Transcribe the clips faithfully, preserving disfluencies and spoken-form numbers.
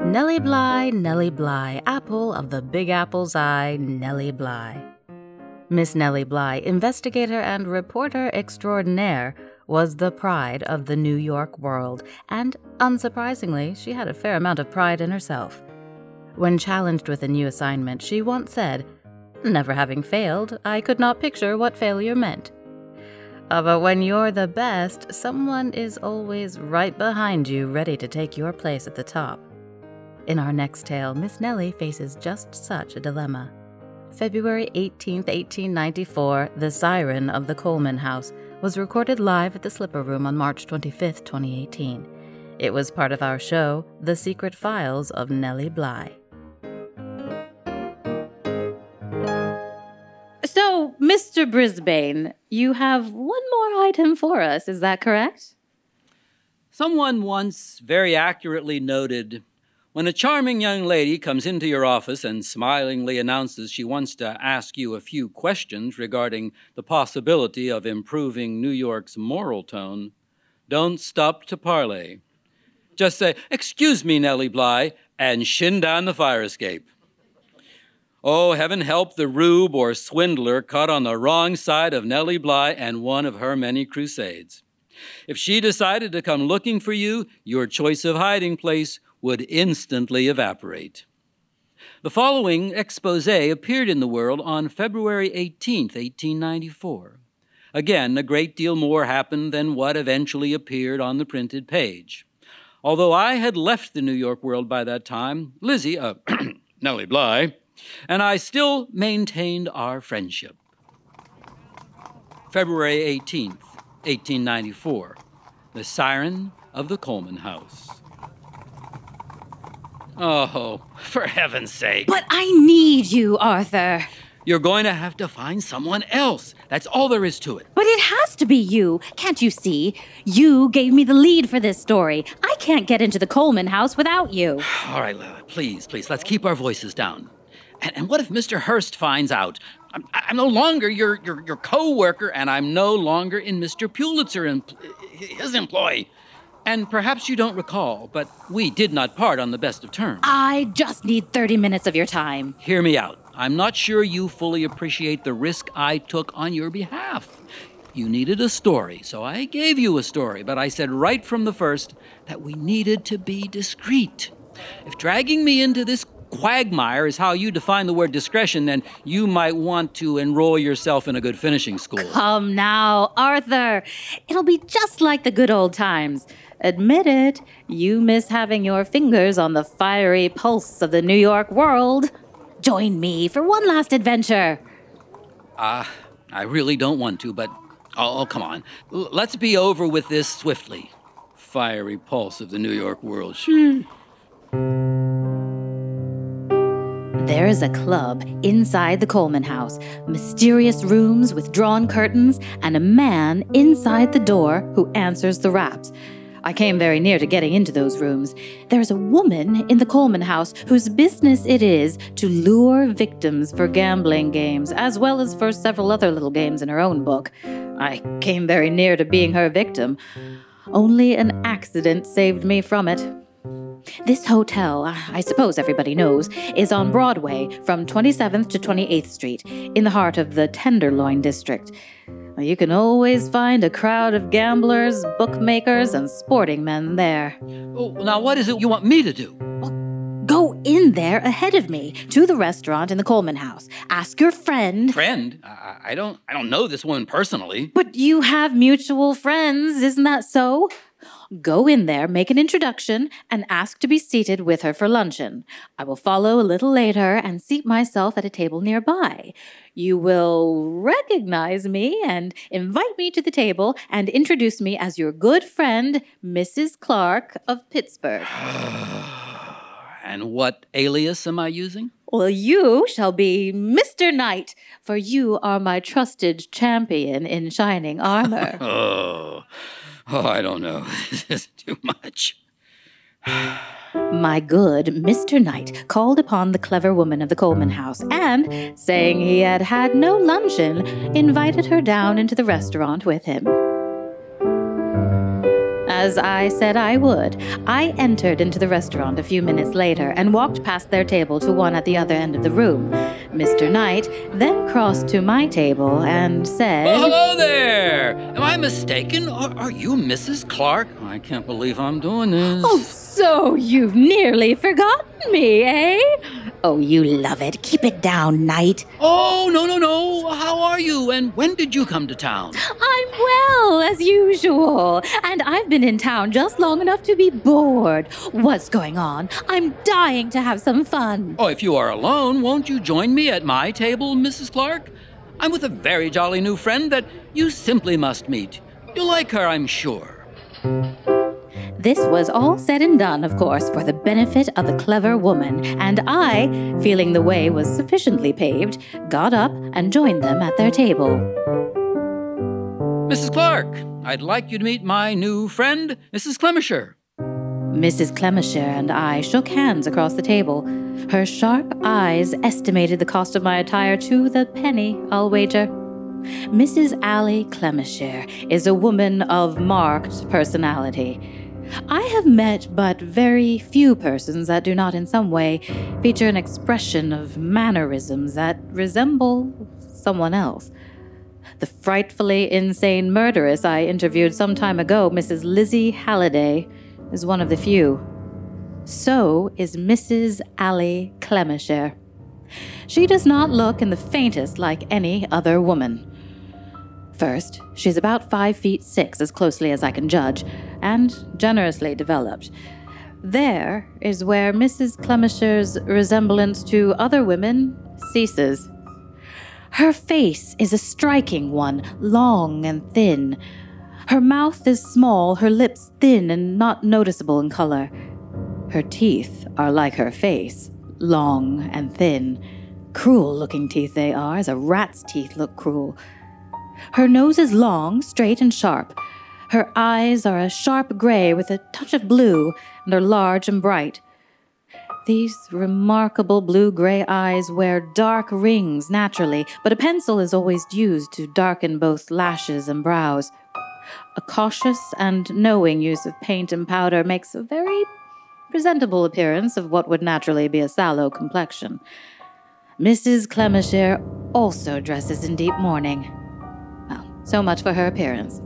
Nellie Bly, Nellie Bly, apple of the Big Apple's eye, Nellie Bly. Miss Nellie Bly, investigator and reporter extraordinaire, was the pride of the New York world, and, unsurprisingly, she had a fair amount of pride in herself. When challenged with a new assignment, she once said, "Never having failed, I could not picture what failure meant." Uh, but when you're the best, someone is always right behind you, ready to take your place at the top. In our next tale, Miss Nellie faces just such a dilemma. February eighteenth, eighteen ninety-four, The Siren of the Coleman House was recorded live at the Slipper Room on March twenty-fifth, twenty eighteen. It was part of our show, The Secret Files of Nellie Bly. So, Mister Brisbane, you have one more item for us, is that correct? Someone once very accurately noted, when a charming young lady comes into your office and smilingly announces she wants to ask you a few questions regarding the possibility of improving New York's moral tone, don't stop to parley. Just say, "Excuse me, Nellie Bly," and shin down the fire escape. Oh, heaven help the rube or swindler caught on the wrong side of Nellie Bly and one of her many crusades. If she decided to come looking for you, your choice of hiding place would instantly evaporate. The following expose appeared in the World on February eighteenth, eighteen ninety-four. Again, a great deal more happened than what eventually appeared on the printed page. Although I had left the New York World by that time, Lizzie, uh, Nellie Bly, and I still maintained our friendship. February eighteenth, eighteen ninety-four, The Siren of the Coleman House. Oh, for heaven's sake. But I need you, Arthur. You're going to have to find someone else. That's all there is to it. But it has to be you. Can't you see? You gave me the lead for this story. I can't get into the Coleman House without you. All right, Lila, please, please, let's keep our voices down. And, and what if Mister Hurst finds out? I'm, I'm no longer your, your, your co-worker, and I'm no longer in Mister Pulitzer and his employ. And perhaps you don't recall, but we did not part on the best of terms. I just need thirty minutes of your time. Hear me out. I'm not sure you fully appreciate the risk I took on your behalf. You needed a story, so I gave you a story, but I said right from the first that we needed to be discreet. If dragging me into this quagmire is how you define the word discretion, then you might want to enroll yourself in a good finishing school. Come now, Arthur. It'll be just like the good old times. Admit it, you miss having your fingers on the fiery pulse of the New York world. Join me for one last adventure. Ah, uh, I really don't want to, but oh, come on. L- let's be over with this swiftly. Fiery pulse of the New York world. Shoo. There is a club inside the Coleman House, mysterious rooms with drawn curtains, and a man inside the door who answers the raps. I came very near to getting into those rooms. There is a woman in the Coleman House whose business it is to lure victims for gambling games, as well as for several other little games in her own book. I came very near to being her victim. Only an accident saved me from it. This hotel, I suppose everybody knows, is on Broadway from twenty-seventh to twenty-eighth Street, in the heart of the Tenderloin District. You can always find a crowd of gamblers, bookmakers, and sporting men there. Oh, now what is it you want me to do? Go in there ahead of me to the restaurant in the Coleman House. Ask your friend. Friend? I, I don't I don't know this woman personally. But you have mutual friends, isn't that so? Go in there, make an introduction, and ask to be seated with her for luncheon. I will follow a little later and seat myself at a table nearby. You will recognize me and invite me to the table and introduce me as your good friend, Missus Clark of Pittsburgh. And what alias am I using? Well, you shall be Mister Knight, for you are my trusted champion in shining armor. oh... Oh, I don't know. This is too much. My good Mister Knight called upon the clever woman of the Coleman House and, saying he had had no luncheon, invited her down into the restaurant with him. as I said I would. I entered into the restaurant a few minutes later and walked past their table to one at the other end of the room. Mister Knight then crossed to my table and said, Oh, hello there! Am I mistaken? Are, are you Missus Clark? I can't believe I'm doing this. Oh, so you've nearly forgotten me, eh? Oh, you love it. Keep it down, Knight. Oh, no, no, no. How are you? And when did you come to town? I'm well, as usual. And I've been in town just long enough to be bored. What's going on? I'm dying to have some fun. Oh, if you are alone, won't you join me at my table, Missus Clark? I'm with a very jolly new friend that you simply must meet. You'll like her, I'm sure. This was all said and done, of course, for the benefit of the clever woman, and I, feeling the way was sufficiently paved, got up and joined them at their table. Missus Clark, I'd like you to meet my new friend, Missus Clemisher. Missus Clemisher and I shook hands across the table. Her sharp eyes estimated the cost of my attire to the penny, I'll wager. Missus Allie Clemisher is a woman of marked personality. I have met but very few persons that do not in some way feature an expression of mannerisms that resemble someone else. The frightfully insane murderess I interviewed some time ago, Missus Lizzie Halliday, is one of the few. So is Missus Allie Clemisher. She does not look in the faintest like any other woman. First, she's about five feet six, as closely as I can judge, and generously developed. There is where Missus Clemisher's resemblance to other women ceases. Her face is a striking one, long and thin. Her mouth is small, her lips thin and not noticeable in color. Her teeth are like her face, long and thin. Cruel-looking teeth they are, as a rat's teeth look cruel. Her nose is long, straight, and sharp. Her eyes are a sharp gray with a touch of blue and are large and bright. These remarkable blue-gray eyes wear dark rings naturally, but a pencil is always used to darken both lashes and brows. A cautious and knowing use of paint and powder makes a very presentable appearance of what would naturally be a sallow complexion. Missus Clemisher also dresses in deep mourning. Well, so much for her appearance.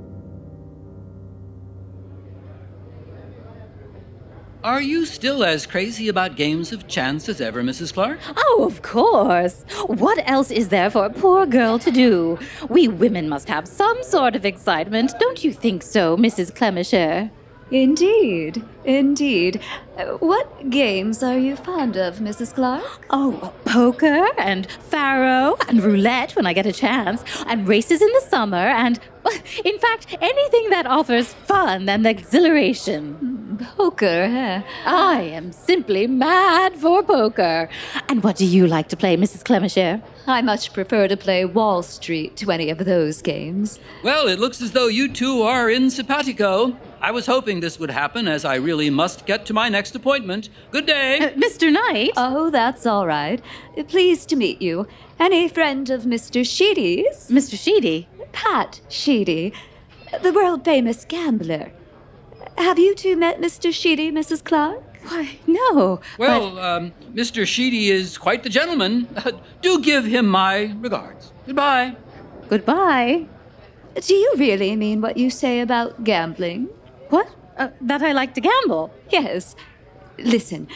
Are you still as crazy about games of chance as ever, Missus Clark? Oh, of course. What else is there for a poor girl to do? We women must have some sort of excitement. Don't you think so, Missus Clemisher? Indeed, indeed. Uh, What games are you fond of, Missus Clark? Oh, poker and faro and roulette when I get a chance, and races in the summer, and, in fact, anything that offers fun and exhilaration. Poker, huh? I am simply mad for poker. And what do you like to play, Missus Clemisher? I much prefer to play Wall Street to any of those games. Well, it looks as though you two are in simpatico. I was hoping this would happen, as I really must get to my next appointment. Good day. Uh, Mister Knight? Oh, that's all right. Pleased to meet you. Any friend of Mister Sheedy's? Mister Sheedy? Pat Sheedy, the world-famous gambler. Have you two met Mister Sheedy, Missus Clark? Why, no. Well, um, Mister Sheedy is quite the gentleman. Do give him my regards. Goodbye. But goodbye. Do you really mean what you say about gambling? What? Uh, that I like to gamble? Yes. Listen,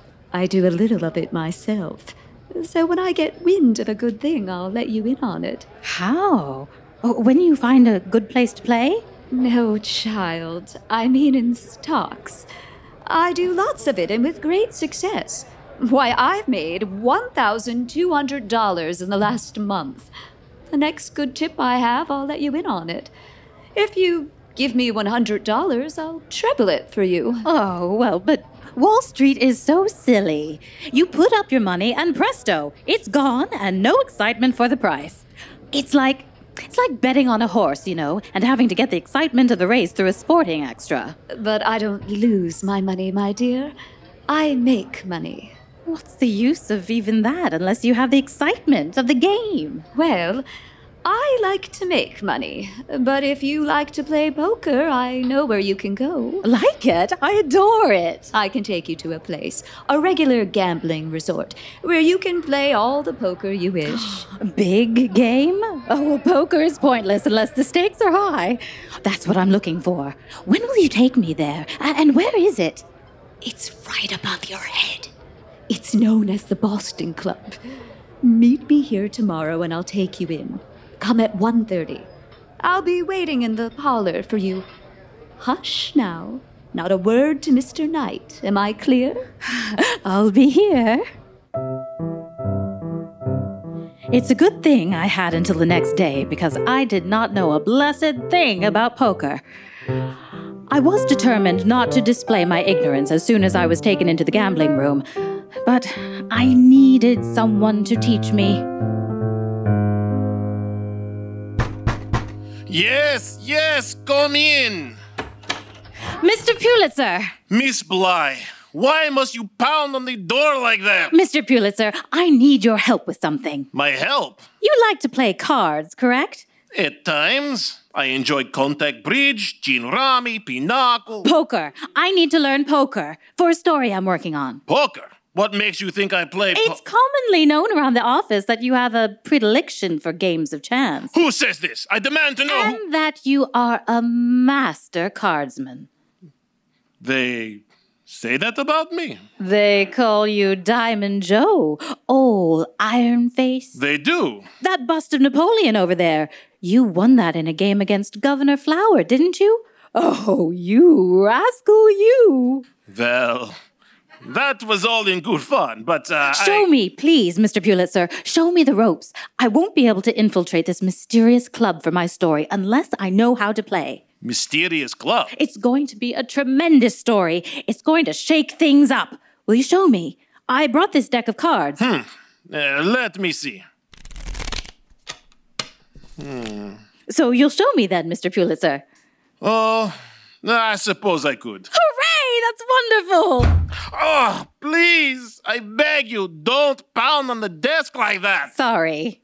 I do a little of it myself. So when I get wind of a good thing, I'll let you in on it. How? Oh, when you find a good place to play? No, child. I mean in stocks. I do lots of it, and with great success. Why, I've made one thousand two hundred dollars in the last month. The next good tip I have, I'll let you in on it. If you give me one hundred dollars, I'll treble it for you. Oh, well, but Wall Street is so silly. You put up your money and presto, it's gone and no excitement for the price. It's like it's like betting on a horse, you know, and having to get the excitement of the race through a sporting extra. But I don't lose my money, my dear. I make money. What's the use of even that unless you have the excitement of the game? Well, I like to make money, but if you like to play poker, I know where you can go. Like it? I adore it. I can take you to a place, a regular gambling resort, where you can play all the poker you wish. Big game? Oh, poker is pointless unless the stakes are high. That's what I'm looking for. When will you take me there? And where is it? It's right above your head. It's known as the Boston Club. Meet me here tomorrow and I'll take you in. Come at one thirty. I'll be waiting in the parlor for you. Hush now. Not a word to Mister Knight. Am I clear? I'll be here. It's a good thing I had until the next day because I did not know a blessed thing about poker. I was determined not to display my ignorance as soon as I was taken into the gambling room, but I needed someone to teach me. Yes, yes, come in. Mister Pulitzer! Miss Bly, why must you pound on the door like that? Mister Pulitzer, I need your help with something. My help? You like to play cards, correct? At times. I enjoy contact bridge, gin rummy, pinochle. Poker. I need to learn poker for a story I'm working on. Poker? What makes you think I play po- It's commonly known around the office that you have a predilection for games of chance. Who says this? I demand to know. And that you are a master cardsman. They say that about me? They call you Diamond Joe, old Iron Face. They do. That bust of Napoleon over there. You won that in a game against Governor Flower, didn't you? Oh, you rascal, you. Well, that was all in good fun, but uh, Show I... me, please, Mister Pulitzer. Show me the ropes. I won't be able to infiltrate this mysterious club for my story unless I know how to play. Mysterious club? It's going to be a tremendous story. It's going to shake things up. Will you show me? I brought this deck of cards. Hmm. Uh, let me see. Hmm. So you'll show me then, Mister Pulitzer. Oh, I suppose I could. Hooray! That's wonderful! Oh, please, I beg you, don't pound on the desk like that. Sorry.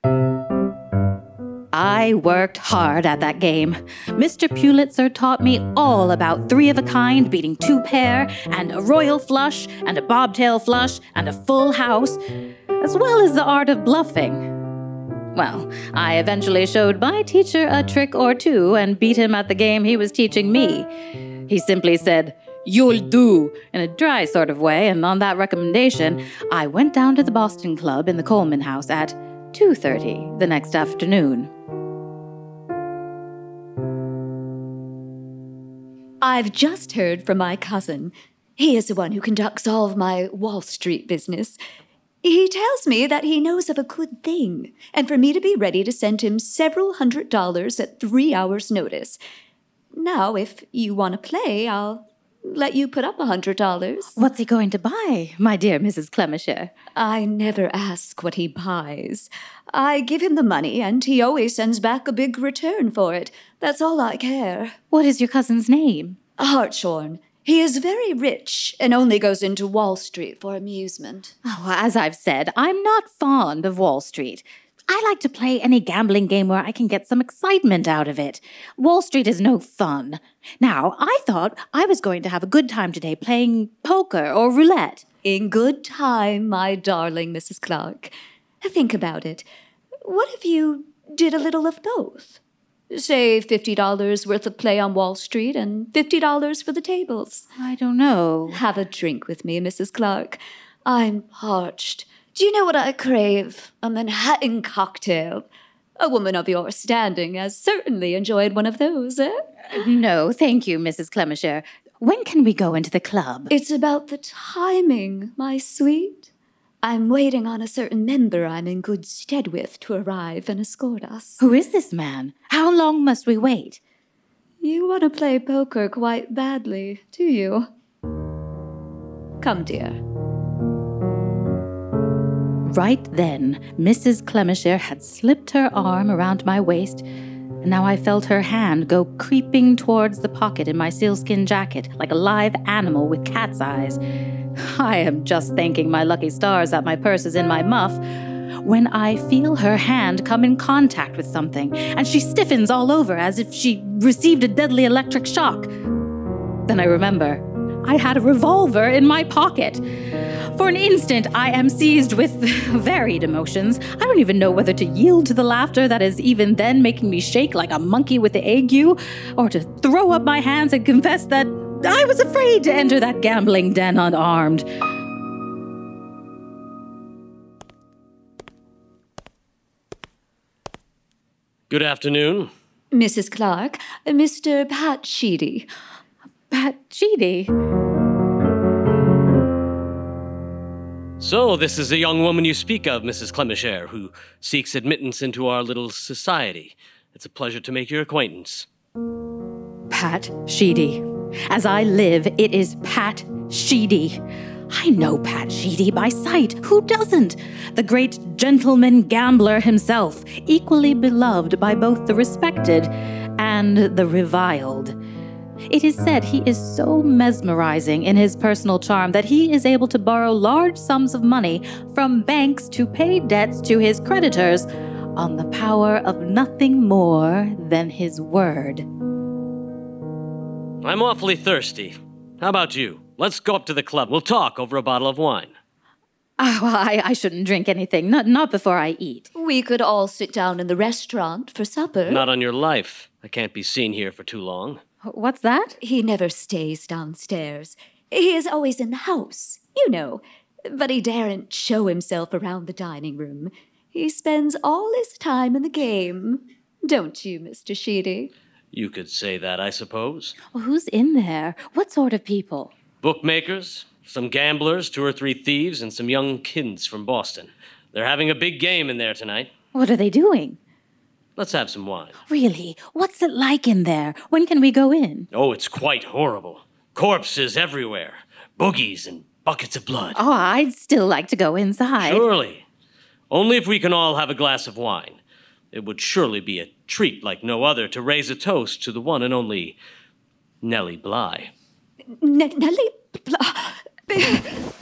I worked hard at that game. Mister Pulitzer taught me all about three of a kind beating two pair, and a royal flush, and a bobtail flush, and a full house, as well as the art of bluffing. Well, I eventually showed my teacher a trick or two and beat him at the game he was teaching me. He simply said, "You'll do," in a dry sort of way, and on that recommendation, I went down to the Boston Club in the Coleman House at two thirty the next afternoon. I've just heard from my cousin. He is the one who conducts all of my Wall Street business. He tells me that he knows of a good thing, and for me to be ready to send him several hundred dollars at three hours' notice. Now, if you want to play, I'll let you put up a hundred dollars. What's he going to buy, my dear Missus Clemisher? I never ask what he buys. I give him the money, and he always sends back a big return for it. That's all I care. What is your cousin's name? Hartshorn. He is very rich and only goes into Wall Street for amusement. Oh, as I've said, I'm not fond of Wall Street. I like to play any gambling game where I can get some excitement out of it. Wall Street is no fun. Now, I thought I was going to have a good time today playing poker or roulette. In good time, my darling Missus Clark. Think about it. What if you did a little of both? Say fifty dollars worth of play on Wall Street and fifty dollars for the tables. I don't know. Have a drink with me, Missus Clark. I'm parched. Do you know what I crave? A Manhattan cocktail. A woman of your standing has certainly enjoyed one of those, eh? No, thank you, Missus Clemisher. When can we go into the club? It's about the timing, my sweet. I'm waiting on a certain member I'm in good stead with to arrive and escort us. Who is this man? How long must we wait? You want to play poker quite badly, do you? Come, dear. Right then, Missus Clemisher had slipped her arm around my waist, and now I felt her hand go creeping towards the pocket in my sealskin jacket like a live animal with cat's eyes. I am just thanking my lucky stars that my purse is in my muff, when I feel her hand come in contact with something, and she stiffens all over as if she received a deadly electric shock. Then I remember I had a revolver in my pocket. For an instant, I am seized with varied emotions. I don't even know whether to yield to the laughter that is even then making me shake like a monkey with the ague, or to throw up my hands and confess that I was afraid to enter that gambling den unarmed. Good afternoon. Missus Clark, Mister Pat Sheedy. Pat Sheedy? So, this is the young woman you speak of, Missus Clemisher, who seeks admittance into our little society. It's a pleasure to make your acquaintance. Pat Sheedy. As I live, it is Pat Sheedy. I know Pat Sheedy by sight. Who doesn't? The great gentleman gambler himself, equally beloved by both the respected and the reviled. It is said he is so mesmerizing in his personal charm that he is able to borrow large sums of money from banks to pay debts to his creditors on the power of nothing more than his word. I'm awfully thirsty. How about you? Let's go up to the club. We'll talk over a bottle of wine. Oh, well, I, I shouldn't drink anything, not, not before I eat. We could all sit down in the restaurant for supper. Not on your life. I can't be seen here for too long. What's that? He never stays downstairs. He is always in the house, you know. But he daren't show himself around the dining room. He spends all his time in the game. Don't you, Mister Sheedy? You could say that, I suppose. Well, who's in there? What sort of people? Bookmakers, some gamblers, two or three thieves, and some young kids from Boston. They're having a big game in there tonight. What are they doing? Let's have some wine. Really? What's it like in there? When can we go in? Oh, it's quite horrible. Corpses everywhere. Boogies and buckets of blood. Oh, I'd still like to go inside. Surely. Only if we can all have a glass of wine. It would surely be a treat like no other to raise a toast to the one and only Nellie Bly. N- Nellie Bly?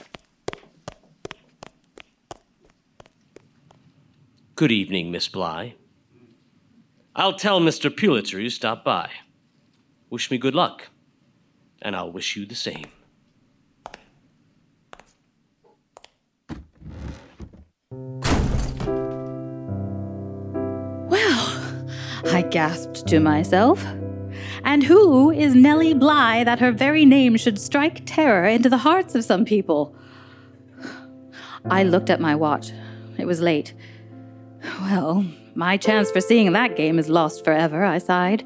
Good evening, Miss Bly. I'll tell Mister Pulitzer you stopped by. Wish me good luck, and I'll wish you the same. Well, I gasped to myself. And who is Nellie Bly that her very name should strike terror into the hearts of some people? I looked at my watch. It was late. Well, my chance for seeing that game is lost forever, I sighed.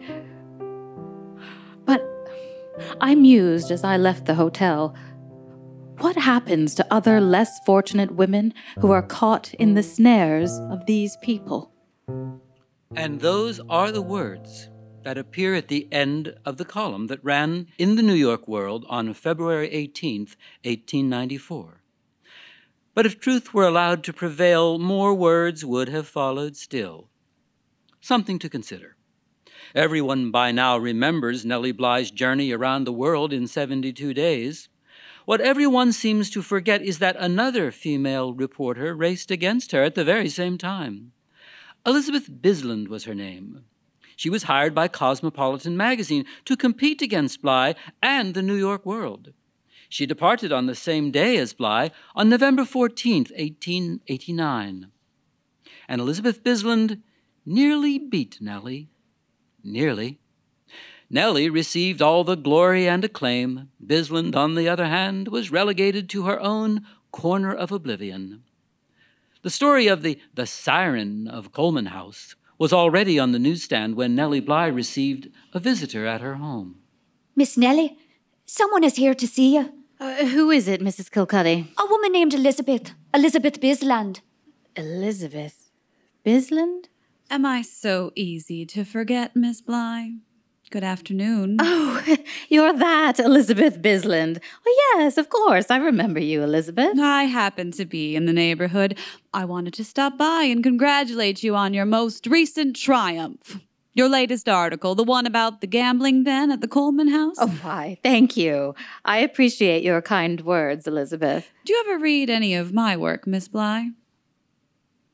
But I mused as I left the hotel. What happens to other less fortunate women who are caught in the snares of these people? And those are the words that appear at the end of the column that ran in the New York World on February eighteenth, eighteen ninety-four. But if truth were allowed to prevail, more words would have followed still. Something to consider. Everyone by now remembers Nellie Bly's journey around the world in seventy-two days. What everyone seems to forget is that another female reporter raced against her at the very same time. Elizabeth Bisland was her name. She was hired by Cosmopolitan magazine to compete against Bly and the New York World. She departed on the same day as Bly, on November fourteenth, eighteen eighty-nine. And Elizabeth Bisland nearly beat Nellie. Nearly. Nellie received all the glory and acclaim. Bisland, on the other hand, was relegated to her own corner of oblivion. The story of the, the Siren of Coleman House was already on the newsstand when Nellie Bly received a visitor at her home. Miss Nellie, someone is here to see you. Uh, who is it, Missus Kilcuddy? A woman named Elizabeth. Elizabeth Bisland. Elizabeth Bisland? Am I so easy to forget, Miss Bly? Good afternoon. Oh, you're that Elizabeth Bisland. Oh, yes, of course. I remember you, Elizabeth. I happen to be in the neighborhood. I wanted to stop by and congratulate you on your most recent triumph. Your latest article, the one about the gambling den at the Coleman House. Oh, why, thank you. I appreciate your kind words, Elizabeth. Do you ever read any of my work, Miss Bly?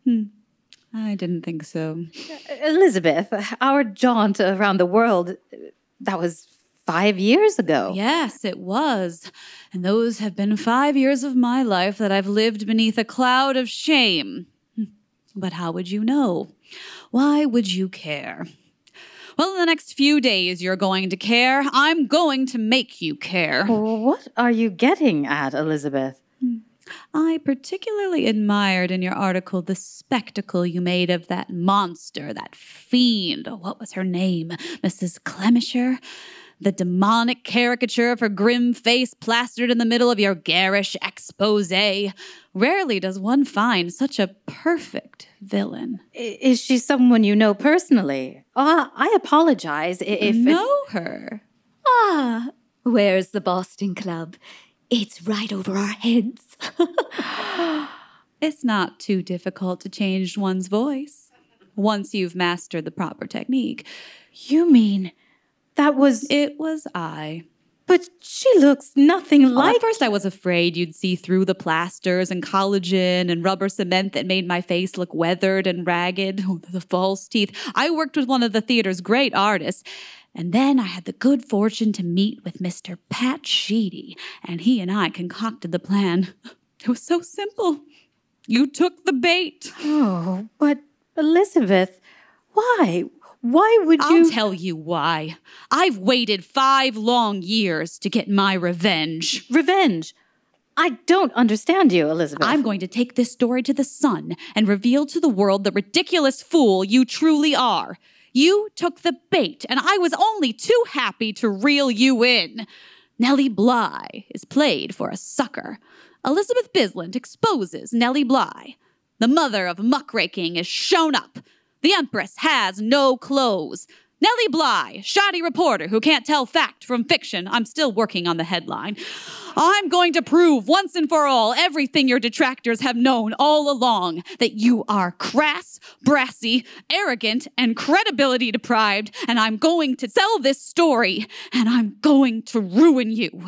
Hmm. I didn't think so. Elizabeth, our jaunt around the world, that was five years ago. Yes, it was. And those have been five years of my life that I've lived beneath a cloud of shame. But how would you know? Why would you care? Well, in the next few days, you're going to care. I'm going to make you care. What are you getting at, Elizabeth? I particularly admired in your article the spectacle you made of that monster, that fiend. Oh, what was her name? Missus Clemisher? The demonic caricature of her grim face plastered in the middle of your garish expose. Rarely does one find such a perfect villain. Is she someone you know personally? Uh, I apologize if... Know her? Ah, where's the Boston Club? It's right over our heads. It's not too difficult to change one's voice once you've mastered the proper technique. You mean that was... It was I. But she looks nothing Well, like... at first I was afraid you'd see through the plasters and collagen and rubber cement that made my face look weathered and ragged. Oh, the false teeth. I worked with one of the theater's great artists. And then I had the good fortune to meet with Mister Pat Sheedy, and he and I concocted the plan. It was so simple. You took the bait. Oh, but Elizabeth, why? Why would you... I'll tell you why. I've waited five long years to get my revenge. Revenge? I don't understand you, Elizabeth. I'm going to take this story to the Sun and reveal to the world the ridiculous fool you truly are. You took the bait, and I was only too happy to reel you in. Nellie Bly is played for a sucker. Elizabeth Bisland exposes Nellie Bly. The mother of muckraking is shown up. The Empress has no clothes. Nellie Bly, shoddy reporter who can't tell fact from fiction. I'm still working on the headline. I'm going to prove once and for all everything your detractors have known all along, that you are crass, brassy, arrogant, and credibility deprived, and I'm going to sell this story, and I'm going to ruin you.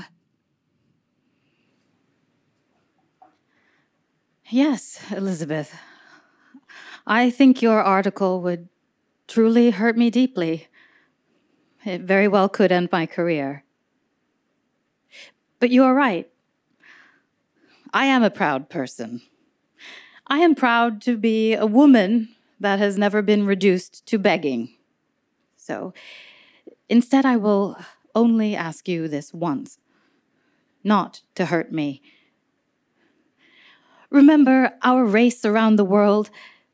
Yes, Elizabeth. I think your article would truly hurt me deeply. It very well could end my career. But you are right. I am a proud person. I am proud to be a woman that has never been reduced to begging. So instead, I will only ask you this once, not to hurt me. Remember our race around the world?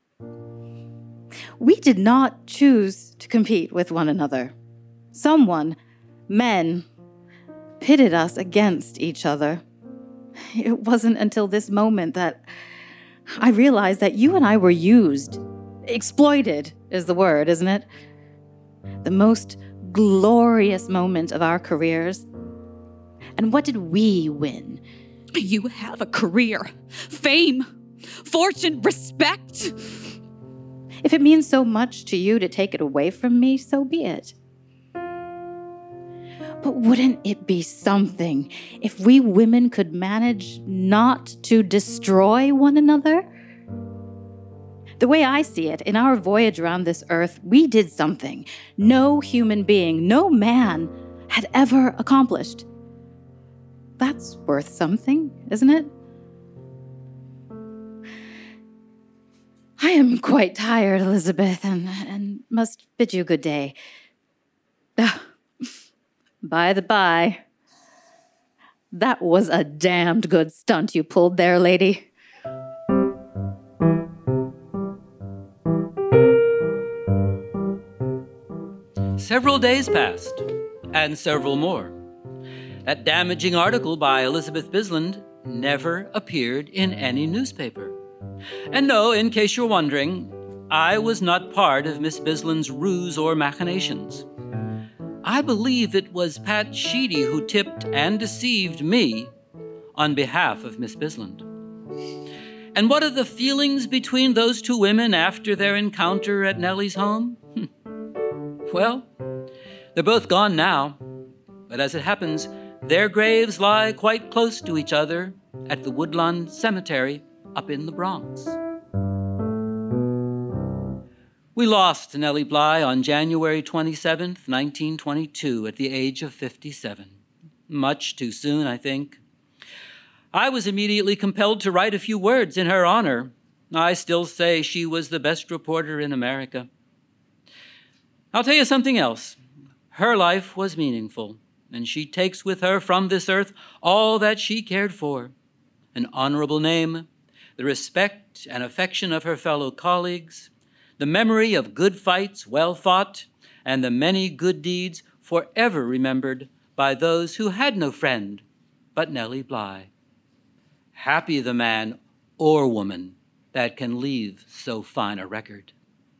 We did not choose to compete with one another. Someone, men, pitted us against each other. It wasn't until this moment that I realized that you and I were used. Exploited is the word, isn't it? The most glorious moment of our careers. And what did we win? You have a career, fame, fortune, respect. If it means so much to you to take it away from me, so be it. But wouldn't it be something if we women could manage not to destroy one another? The way I see it, in our voyage around this earth, we did something no human being, no man had ever accomplished. That's worth something, isn't it? I am quite tired, Elizabeth, and, and must bid you good day. Ah, by the by, that was a damned good stunt you pulled there, lady. Several days passed, and several more. That damaging article by Elizabeth Bisland never appeared in any newspaper. And no, in case you're wondering, I was not part of Miss Bisland's ruse or machinations. I believe it was Pat Sheedy who tipped and deceived me on behalf of Miss Bisland. And what are the feelings between those two women after their encounter at Nellie's home? Well, they're both gone now, but as it happens, their graves lie quite close to each other at the Woodlawn Cemetery up in the Bronx. We lost Nellie Bly on January twenty-seventh, nineteen twenty-two, at the age of fifty-seven. Much too soon, I think. I was immediately compelled to write a few words in her honor. I still say she was the best reporter in America. I'll tell you something else. Her life was meaningful, and she takes with her from this earth all that she cared for: an honorable name, the respect and affection of her fellow colleagues, the memory of good fights well fought, and the many good deeds forever remembered by those who had no friend but Nellie Bly. Happy the man or woman that can leave so fine a record.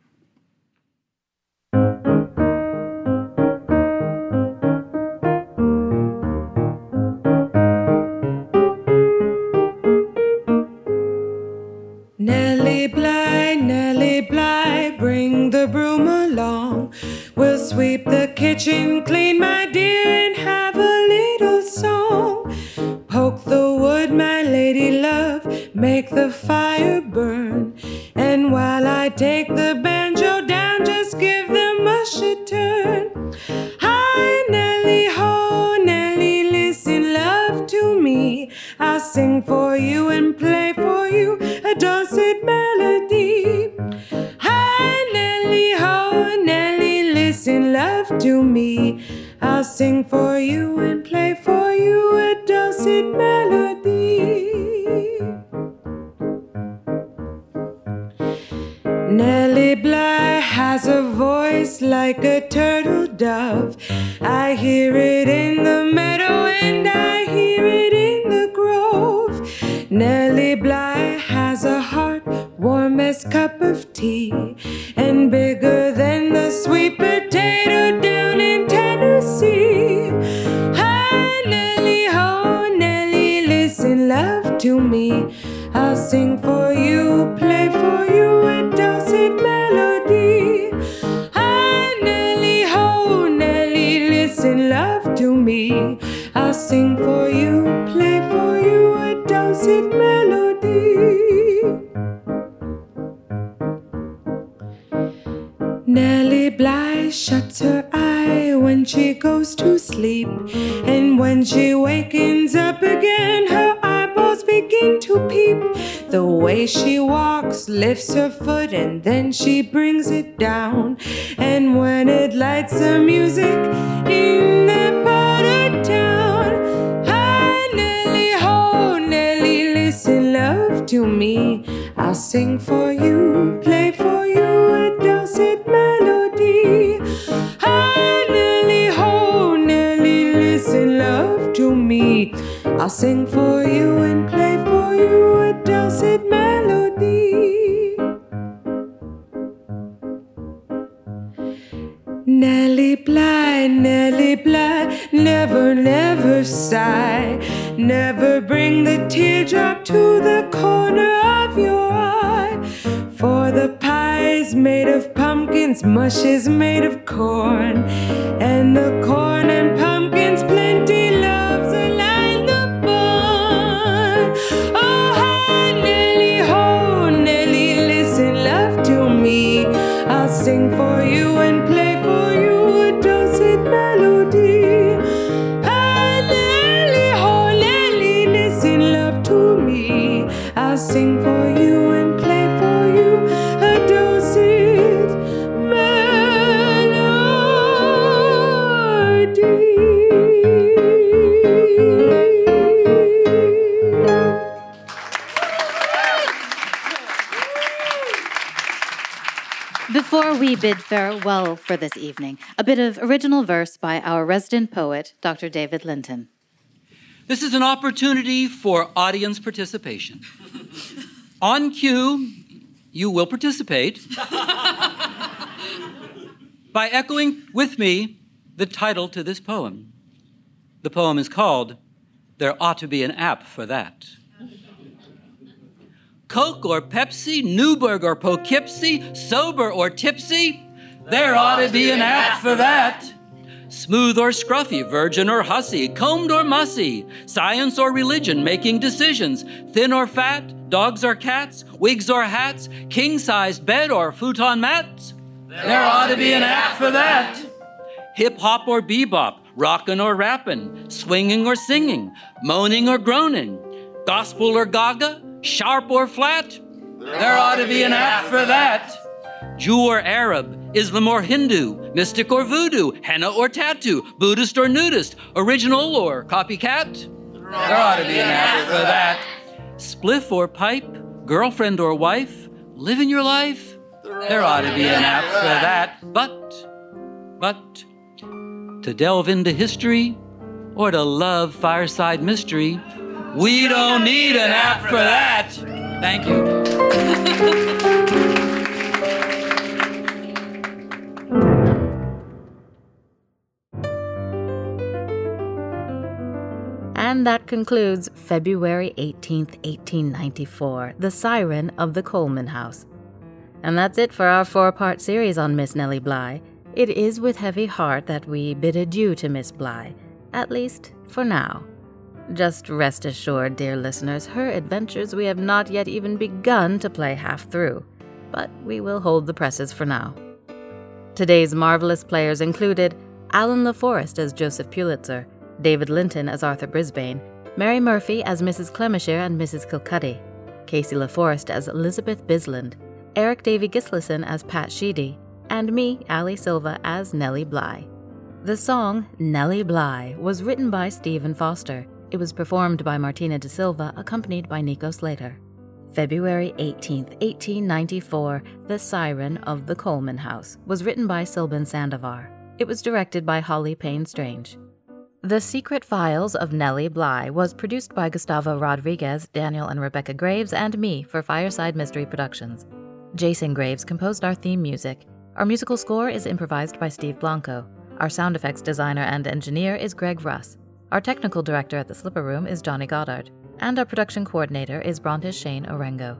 Nellie Bly, Nellie Bly, bring the broom along. We'll sweep the kitchen clean, my dear, and have a little song. Poke the wood, my lady love, make the fire burn. And while I take the banjo down, just give the mush a turn. Hi, Nellie, ho, Nellie, listen, love to me. I'll sing for you and play for you a dulcet melody. Hi, Nellie, ho, Nellie, listen, love to me. I'll sing for you and play for you a dulcet melody. Nellie Bly has a voice like a turtle dove. I hear it in the meadow and I hear it in the grove. Nellie Bly has a heart warm as cup of tea and bigger than the sweet potato down in Tennessee. Hi, Nellie, ho, Nellie, listen, love to me. I'll sing for you, play for you a dulcet melody. Hi, Nellie, ho, Nellie, listen, love to me. I'll sing for you, play for you a dulcet melody. Nellie Bly shuts her eye when she goes to sleep, and when she wakens up again, her eyeballs begin to peep. The way she walks, lifts her foot, and then she brings it down. And when it lights the music in that part of town, hi, Nellie, ho, Nellie, listen, love to me. I'll sing for you, play for you a dulcet melody. Hi, Nellie, ho, Nellie, listen, love to me. I'll sing for you and play for you a dulcet melody. Nellie Bly, Nellie Bly, never, never sigh. Never bring the teardrop to the corner of your eye. For the pie is made of pumpkins, mush is made of corn, and the corn and pumpkins plenty loves align the barn. Oh, hi, Nellie, ho, Nellie, listen, love to me. I'll sing for you and play for you a dulcet melody. Hi, Nellie, ho, Nellie, listen, love to me. I'll sing for you and play for you a dulcet melody. Before we bid farewell for this evening, a bit of original verse by our resident poet, Doctor David Linton. This is an opportunity for audience participation. On cue, you will participate by echoing with me the title to this poem. The poem is called There Ought to Be an App for That. Coke or Pepsi, Newburgh or Poughkeepsie, sober or tipsy, there ought to be an app for that. Smooth or scruffy, virgin or hussy, combed or mussy, science or religion making decisions, thin or fat, dogs or cats, wigs or hats, king-sized bed or futon mats, There ought to be an app for that. Hip-hop or bebop, rockin' or rappin', swinging or singing, moaning or groaning, gospel or gaga, sharp or flat. There ought to be an app for that. Jew or Arab, Islam or Hindu, mystic or voodoo, henna or tattoo, Buddhist or nudist, original or copycat. There ought to be an app for that. Spliff or pipe, girlfriend or wife, living your life. There ought to be an app for that. But, but, to delve into history or to love fireside mystery, we don't need an app for that. Thank you. And that concludes February eighteenth, eighteen ninety-four, The Siren of the Coleman House. And that's it for our four-part series on Miss Nellie Bly. It is with heavy heart that we bid adieu to Miss Bly, at least for now. Just rest assured, dear listeners, her adventures we have not yet even begun to play half through, but we will hold the presses for now. Today's marvelous players included Alan LaForest as Joseph Pulitzer, David Linton as Arthur Brisbane, Mary Murphy as Missus Clemishire and Missus Kilcuddy, Casey LaForest as Elizabeth Bisland, Eric Davy Gislason as Pat Sheedy, and me, Ali Silva, as Nellie Bly. The song Nellie Bly was written by Stephen Foster. It was performed by Martina de Silva, accompanied by Nico Slater. February eighteenth, eighteen ninety-four, The Siren of the Coleman House was written by Silban Sandovar. It was directed by Holly Payne Strange. The Secret Files of Nellie Bly was produced by Gustavo Rodriguez, Daniel and Rebecca Graves, and me for Fireside Mystery Productions. Jason Graves composed our theme music. Our musical score is improvised by Steve Blanco. Our sound effects designer and engineer is Greg Russ. Our technical director at the Slipper Room is Johnny Goddard. And our production coordinator is Brontes Shane Orengo.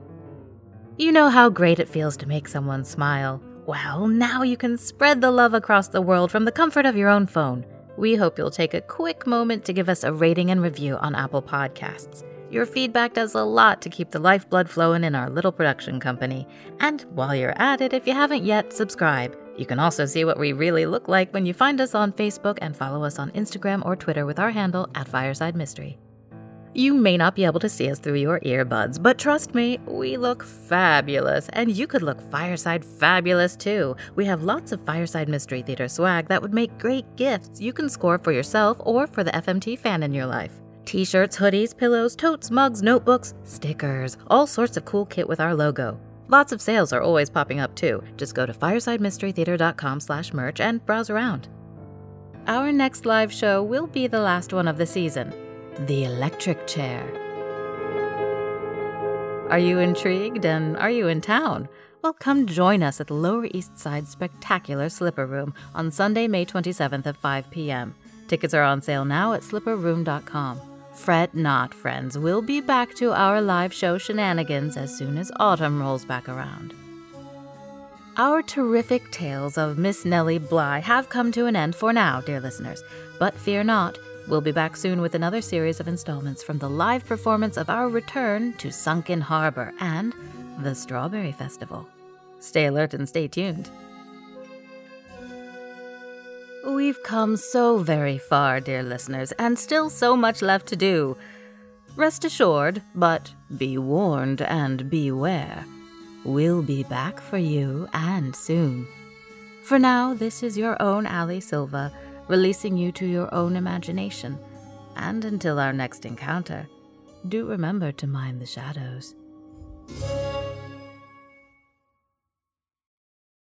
You know how great it feels to make someone smile? Well, now you can spread the love across the world from the comfort of your own phone. We hope you'll take a quick moment to give us a rating and review on Apple Podcasts. Your feedback does a lot to keep the lifeblood flowing in our little production company. And while you're at it, if you haven't yet, subscribe. You can also see what we really look like when you find us on Facebook and follow us on Instagram or Twitter with our handle at Fireside Mystery. You may not be able to see us through your earbuds, but trust me, we look fabulous, and you could look fireside fabulous too. We have lots of Fireside Mystery Theater swag that would make great gifts you can score for yourself or for the F M T fan in your life. T-shirts, hoodies, pillows, totes, mugs, notebooks, stickers, all sorts of cool kit with our logo. Lots of sales are always popping up too. Just go to fireside mystery theater dot com slash merch and browse around. Our next live show will be the last one of the season. The Electric Chair. Are you intrigued and are you in town? Well, come join us at the Lower East Side Spectacular Slipper Room on Sunday, May twenty-seventh at five p.m. Tickets are on sale now at slipper room dot com. Fret not, friends. We'll be back to our live show shenanigans as soon as autumn rolls back around. Our terrific tales of Miss Nellie Bly have come to an end for now, dear listeners. But fear not. We'll be back soon with another series of installments from the live performance of our return to Sunken Harbor and the Strawberry Festival. Stay alert and stay tuned. We've come so very far, dear listeners, and still so much left to do. Rest assured, but be warned and beware. We'll be back for you, and soon. For now, this is your own Ali Silva, releasing you to your own imagination. And until our next encounter, do remember to mind the shadows.